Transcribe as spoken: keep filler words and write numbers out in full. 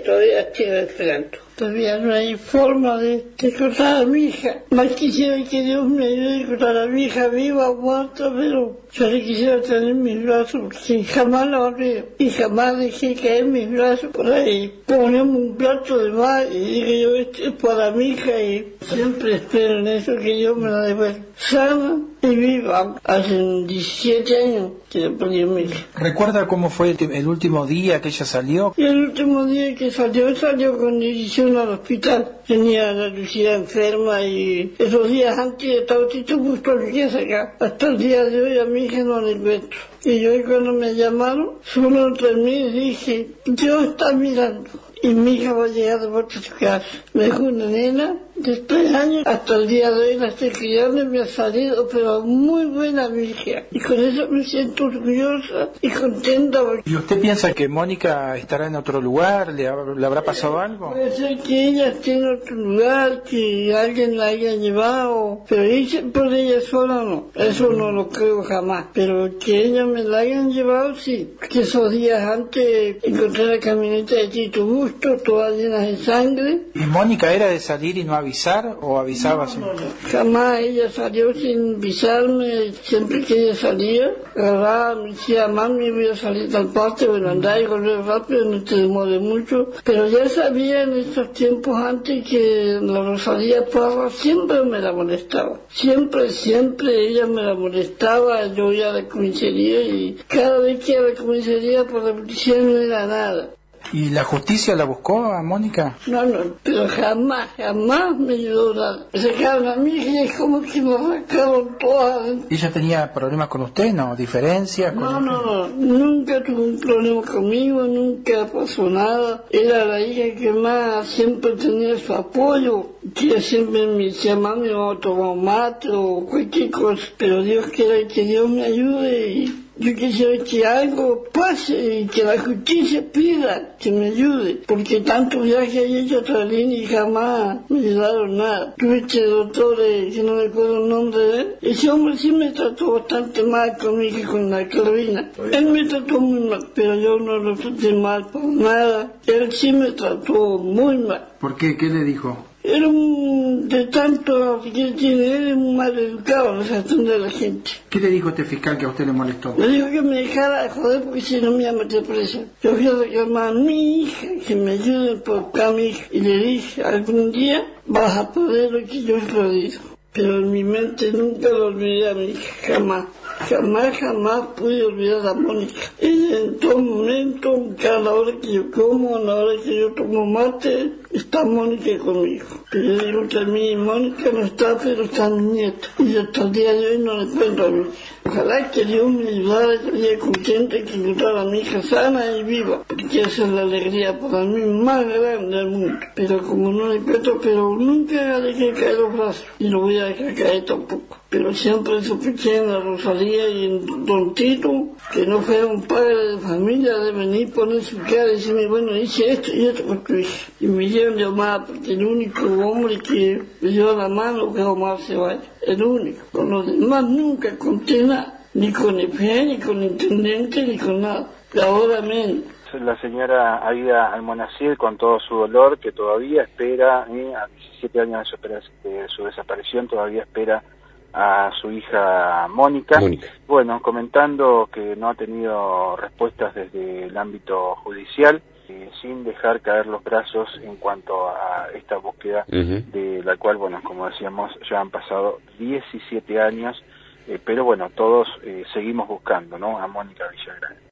todavía estoy esperando. Todavía no hay forma de, de encontrar a mi hija. Más quisiera que Dios me ayude a encontrar a mi hija viva o muerta, pero yo le quisiera tener en mis brazos, porque jamás la olvido. Y jamás dejé caer mis brazos por ahí. Ponemos un plato de mar y digo yo, esto es para mi hija, y siempre espero en eso que Dios me la devuelva sana y viva. Hace diecisiete años que le perdí a mi hija. ¿Recuerda cómo fue el, el último día que ella salió? Y el último día que salió, salió con dirección al hospital. Tenía la Lucía enferma y esos días antes estaba Tito justo al día acá. Hasta el día de hoy a mi hija no la encuentro. Y yo cuando me llamaron, solo entre mí dije, Dios está mirando. Y mi hija va a llegar de vuelta a su casa. Me dejó una nena de tres años, hasta el día de hoy la estoy criando y me ha salido, pero muy buena mi hija. Y con eso me siento orgullosa y contenta. ¿Y usted piensa que Mónica estará en otro lugar? ¿Le, ha, le habrá pasado algo? Puede ser que ella esté en otro lugar, que alguien la haya llevado, pero irse por ella sola no. Eso no lo creo jamás. Pero que ella me la hayan llevado, sí. Que esos días antes encontré la camioneta de Tito Busto, todas llenas de sangre. ¿Y Mónica era de salir y no avisar o avisaba? No, sin... no, no. Jamás ella salió sin avisarme. Siempre que ella salía, agarraba, me decía, mami, voy a salir tal parte, bueno, andá y volver rápido, no te demore mucho. Pero ya sabía en estos tiempos antes que la Rosalía Parra siempre me la molestaba. Siempre, siempre ella me la molestaba. Yo iba a la comisaría y cada vez que iba a la comisaría por la policía no era nada. ¿Y la justicia la buscó a Mónica? No, no, pero jamás, jamás me ayudó nada. Me sacaron a mí y es como que me sacaron todas. ¿Ella tenía problemas con usted, no? ¿Diferencias? No, con... no, no, nunca tuvo un problema conmigo, nunca pasó nada. Era la hija que más siempre tenía su apoyo, que siempre me decía, mami, vamos a tomar un mate o cualquier cosa. Pero Dios quiera que Dios me ayude y... yo quisiera que algo pase y que la justicia pida que me ayude, porque tantos viajes he hecho a otra línea y jamás me ayudaron nada. Tuve este doctor, eh, que no me acuerdo el nombre de él, ese hombre sí me trató bastante mal conmigo y con la Carolina. Él me trató muy mal, pero yo no lo traté mal por nada. Él sí me trató muy mal. ¿Por qué? ¿Qué le dijo? Era un, de tanto que tiene, él es un mal educado, no se atiende a la gente. ¿Qué le dijo este fiscal que a usted le molestó? Me dijo que me dejara de joder porque si no me iba a meter presa. Yo fui a reclamar a mi hija, que me ayuden por buscar a mi hija. Y le dije, algún día vas a poder lo que yo he perdido. Pero en mi mente nunca lo olvidé a mi hija, jamás. Jamás, jamás pude olvidar a Mónica. Ella en todo momento, cada hora que yo como, a la hora que yo tomo mate, está Mónica conmigo. Pero yo digo que a mí Mónica no está, pero está mi nieta. Y hasta el día de hoy no la encuentro a mi hija. Ojalá que Dios me ayudara, que estaría contenta que encontrara a mi hija sana y viva, porque esa es la alegría para mí más grande del mundo. Pero como no la encuentro, pero nunca dejé caer los brazos, y no voy a dejar caer tampoco. Pero siempre sospeché en la Rosalía y en Don Tito, que no fuera un padre de familia de venir, poner su cara y decirme, bueno, hice esto y esto con tu hija. Y me dieron llamada porque el único hombre que me dio la mano fue Omar Ceballos, el único. Con los demás nunca conté nada, ni con el F E, ni con el intendente, ni con nada. Y ahora menos. La señora Aida Almonaciel, con todo su dolor, que todavía espera, eh, a diecisiete años de su, de su desaparición, todavía espera a su hija Mónica. Mónica. Bueno, comentando que no ha tenido respuestas desde el ámbito judicial, eh, sin dejar caer los brazos en cuanto a esta búsqueda, uh-huh. de la cual, bueno, como decíamos, ya han pasado diecisiete años, eh, pero bueno, todos eh, seguimos buscando, ¿no?, a Mónica Villagrán.